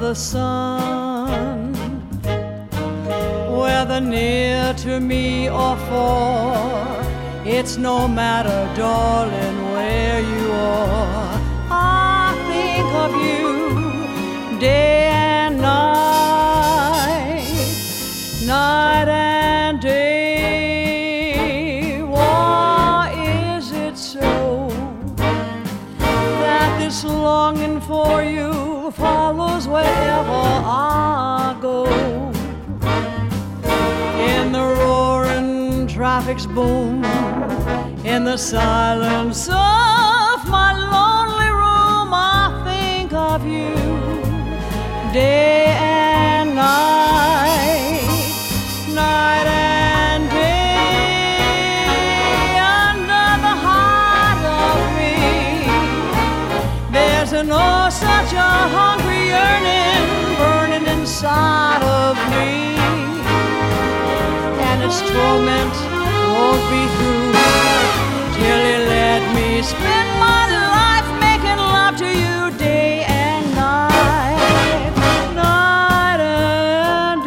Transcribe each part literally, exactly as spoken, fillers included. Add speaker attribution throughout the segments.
Speaker 1: the sun. Whether near to me or far, it's no matter, darling, where you are. I think of you day and night, night and day. Why is it so that this longing for you follows wherever I go? In the roaring traffic's boom, in the silence of my lonely room, I think of you day and night, night and day. Under the heart of me, there's an oh such a hungry yearning burning inside of me, and its torment won't be through till you let me spend my life making love to you day and night, night and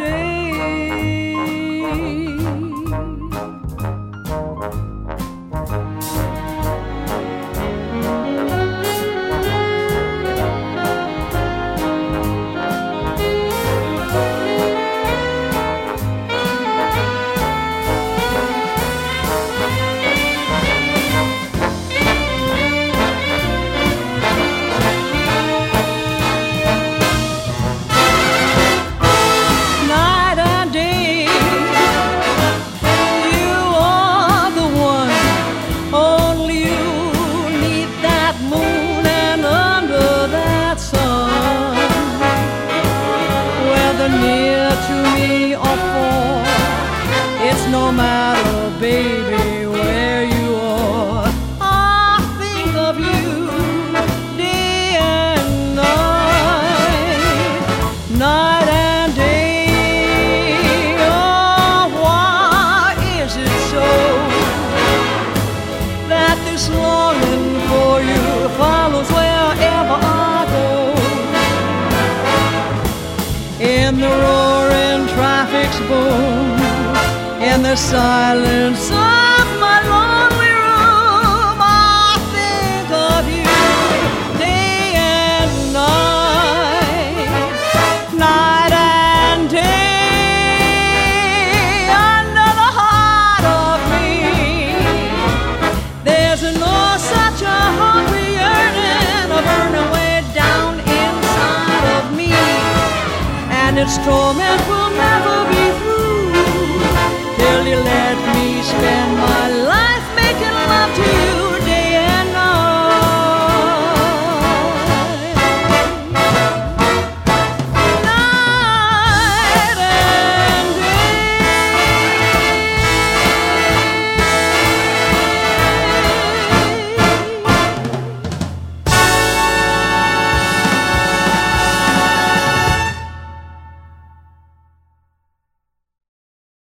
Speaker 1: near to me or far, it's no matter, baby, where you are. I think of you day and night, night and day. Oh, why is it so that this longing for you follows wherever I go? In the roaring traffic's boom, in the silence of my lonely room, I think of you day and night, night and day. Under the heart of me, there's no such a hungry yearning, a burning way down inside of me, and its torment will